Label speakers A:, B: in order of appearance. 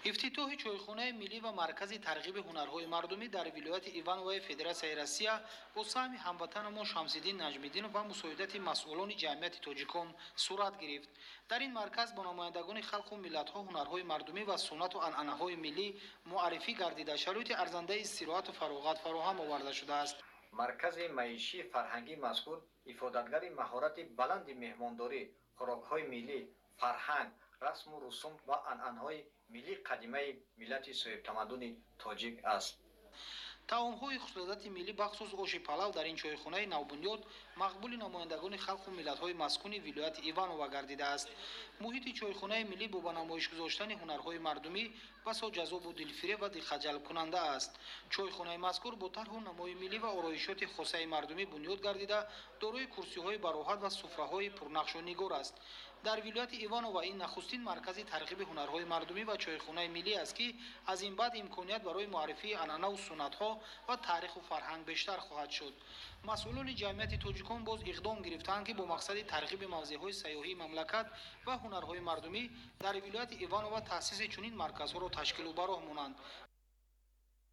A: ифтитоҳи чойхонаи миллӣ ва маркази тарғиби ҳунарҳои мардумӣ дар вилояти Иваново Федератсияи Россия бо саҳми ҳамватанамон Шамсиддин Наҷмиддинов ва мусоидати масъулони ҷамъияти тоҷикон сурат гирифт. Дар ин марказ бо намояндагони халқу миллатҳо ҳунарҳои мардумӣ ва суннату анъанаҳои миллӣ муаррифӣ гардида шароити арзандаи истироҳату фароғат фароҳам оварда шудааст.
B: маркази маишии фарҳангии мазкур ифодатгари маҳорати баланди меҳмондорӣ, хӯрокҳои миллӣ, фарҳанг, расму русум ва анъанаҳои миллии қадимаи миллати соҳибтамаддуни тоҷик аст.
A: таомҳои хусусиятати миллӣ бахусус оши палав дар ин чойхонаи навбунёд мақбули намояндагони халқу миллатҳои маскуни вилояти Иваново гардидааст. муҳити чойхонаи миллӣ бо ба намоиш гузоштани ҳунарҳои мардумӣ басо ҷазобу дилфиреб ва дилхаҷалкунанда аст. чойхонаи мазкур бо тарҳу намои миллӣ ва ороишоти хосаи мардумӣ бунёд гардида дорои курсиҳои бароҳат ва суфраҳои пурнақшу нигор аст. дар вилояти Иваново ин нахустин маркази тарғиби ҳунарҳои мардумӣ ва чойхонаи миллӣ аст ки аз ин баъд имконият барои муаррифии анъанаву суннатҳо ва таъриху фарҳанг бештар хоҳад шуд. масъулони ҷамъияти тоҷикон боз иқдом гирифтаанд ки бо мақсади тарғиби мавзеъҳои сайёҳии мамлакат ва ҳунарҳои мардумӣ дар вилояти Иваново таъсиси чунин марказҳоро ташкилу бароҳ монанд.